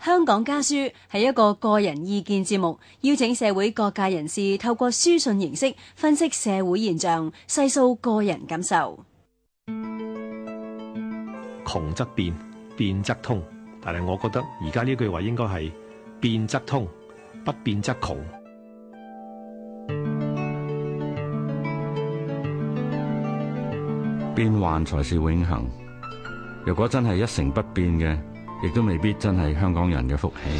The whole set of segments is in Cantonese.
香港家書係一個個人意見節目，邀請社會各界人士透過書信形式分析社會現象，細數個人感受。 窮則變，變則通。但係我覺得而家呢句話應該係變則通，不變則窮。 變幻才是永恆。如果真係一成不變嘅，亦都未必真係香港人嘅福氣。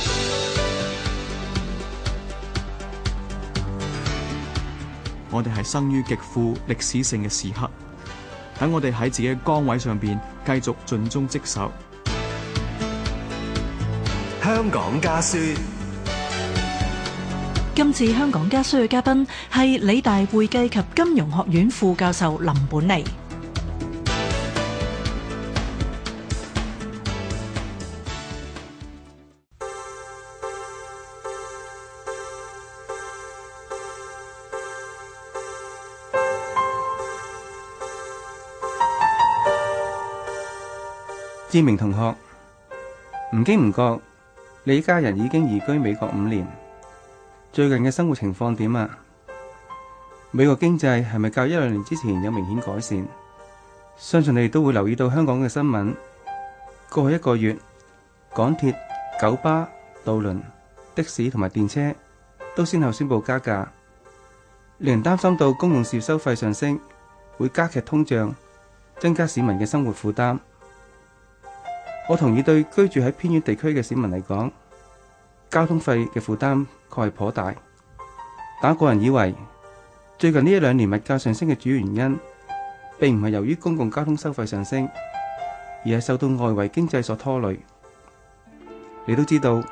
我哋係生於極富歷史性嘅時刻，等我哋喺自己嘅崗位上邊繼續盡忠職守。 香港家書。 今次香港家書嘅嘉賓係理大會計及金融學院副教授林本利。 志明同學，唔經唔覺，你家人已經移居美國5年，最近嘅生活情況點啊？美國經濟係咪較1-2年之前有明顯改善？相信你哋都會留意到香港嘅新聞。過去1個月，港鐵、九巴、渡輪、的士同埋電車都先後宣布加價，令人擔心到公用事業收費上升會加劇通脹，增加市民嘅生活負擔。我同意對居住喺偏遠地區嘅市民嚟講，交通費嘅負擔確係頗大。但我個人以為，最近呢1-2年物價上升嘅主要原因，並唔係由於公共交通收費上升，而係受到外圍經濟所拖累。你都知道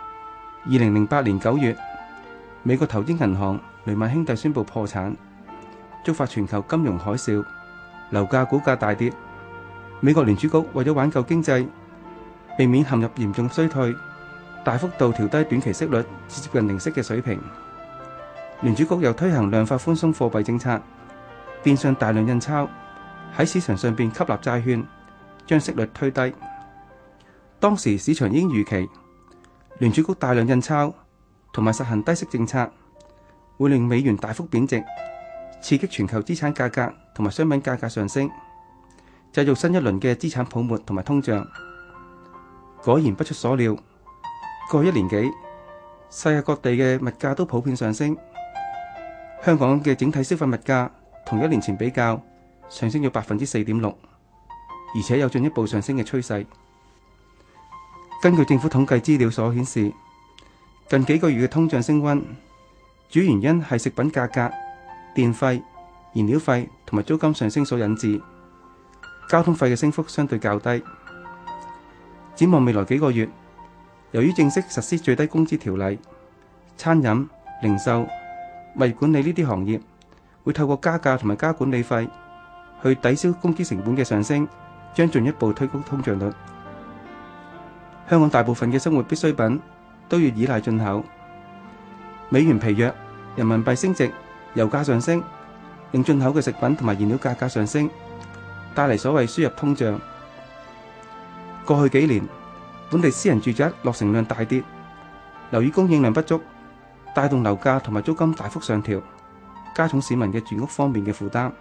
，2008年9月，美國投資銀行雷曼兄弟宣布破產，觸發全球金融海嘯，樓價股價大跌。美國聯儲局為咗挽救經濟，避免陷入嚴重衰退，大幅度調低短期息率至接近零息嘅水平。聯儲局又推行量化寬鬆貨幣政策，變相大量印鈔，喺市場上邊吸納債券，將息率推低。當時市場已經預期，聯儲局大量印鈔同埋實行低息政策，會令美元大幅貶值，刺激全球資產價格同埋商品價格上升，製造新一輪嘅資產泡沫同埋通脹。果然不出所料，過去1年幾，世界各地嘅物價都普遍上升。香港嘅整體消費物價同1年前比較上升咗4.6%，而且有進一步上升嘅趨勢。根據政府統計資料所顯示，近幾個月嘅通脹升溫，主要原因係食品價格、電費、燃料費同埋租金上升所引致，交通費嘅升幅相對較低。展望未來幾個月，由於正式實施最低工資條例，餐飲、零售、物業管理呢啲行業會透過加價同埋加管理費去抵消工資成本嘅上升，將進一步推高通脹率。香港大部分嘅生活必需品都要依賴進口，美元疲弱，人民幣升值，油價上升，令進口嘅食品同埋燃料價格上升，帶嚟所謂輸入通脹。過去幾年，本地私人住宅落成量大跌，樓宇供應量不足，帶動樓價同埋租金大幅上調，加重市民嘅住屋方面嘅負擔。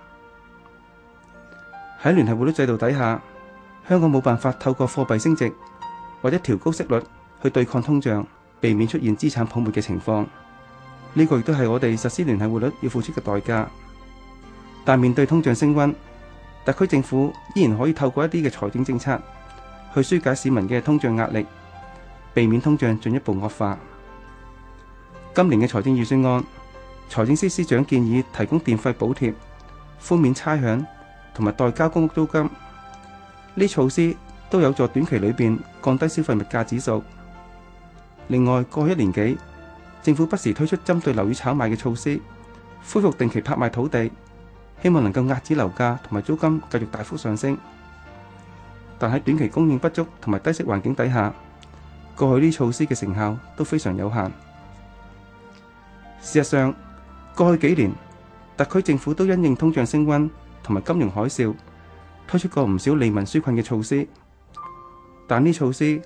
喺聯繫匯率制度底下，香港冇辦法透過貨幣升值或者調高息率去對抗通脹，避免出現資產泡沫嘅情況。呢個亦都係我哋實施聯繫匯率要付出嘅代價。但面對通脹升溫，特區政府依然可以透過一啲嘅財政政策去紓解市民嘅通脹壓力，避免通脹進一步惡化。今年嘅財政預算案，財政司司長建議提供電費補貼、寬免差餉同埋代交公屋租金，呢措施都有助短期裏邊降低消費物價指數。另外，過去1年幾，政府不時推出針對樓宇炒賣嘅措施，恢復定期拍賣土地，希望能夠壓止樓價同埋租金繼續大幅上升。但喺短期供應不足同埋低息環境底下，過去呢措施嘅成效都非常有限。事實上，過去幾年，特區政府都因應通脹升溫同埋金融海嘯，推出過唔少利民紓困嘅措施。但呢措施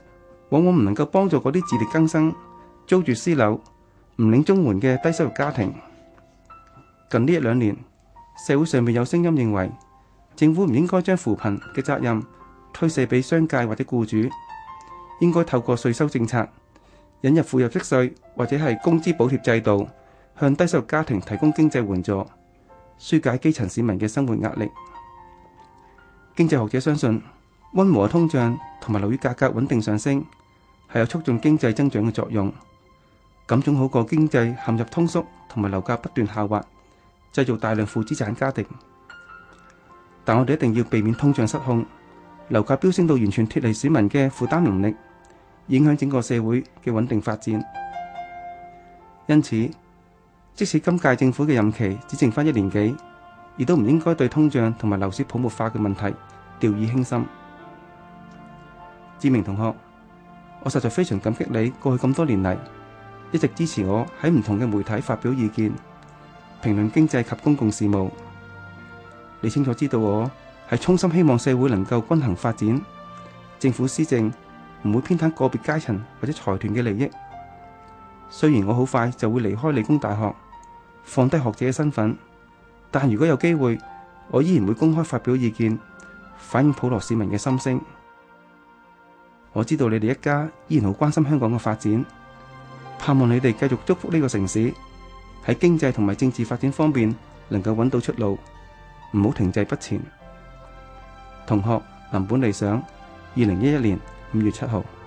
往往唔能夠幫助嗰啲自力更生、租住私樓、唔領綜援嘅低收入家庭。近呢一兩年，社會上面有聲音認為，政府唔應該將扶貧嘅責任推卸俾商界或者僱主，應該透過稅收政策引入負入息稅或者係工資補貼制度，向低收入家庭提供經濟援助，紓解基層市民嘅生活壓力。經濟學者相信，溫和通脹同埋樓宇價格穩定上升係有促進經濟增長嘅作用，咁總好過經濟陷入通縮同埋樓價不斷下滑，製造大量負資產家庭。但我哋一定要避免通脹失控，樓價飆升到完全脫離市民嘅負擔能力，影響整個社會嘅穩定發展。因此，即使今屆政府嘅任期只剩翻1年幾，亦都唔應該對通脹同埋樓市泡沫化嘅問題掉以輕心。志明同學，我實在非常感激你過去咁多年嚟一直支持我喺唔同嘅媒體發表意見，評論經濟及公共事務。你清楚知道我係衷心希望社會能夠均衡發展，政府施政唔會偏袒個別階層或者財團嘅利益。雖然我好快就會離開理工大學，放低學者嘅身份，但如果有機會，我依然會公開發表意見，反映普羅市民嘅心聲。我知道你哋一家依然好關心香港嘅發展，盼望你哋繼續祝福呢個城市喺經濟同埋政治發展方面能夠揾到出路，唔好停滯不前。同學，林本理想，2011年5月7號。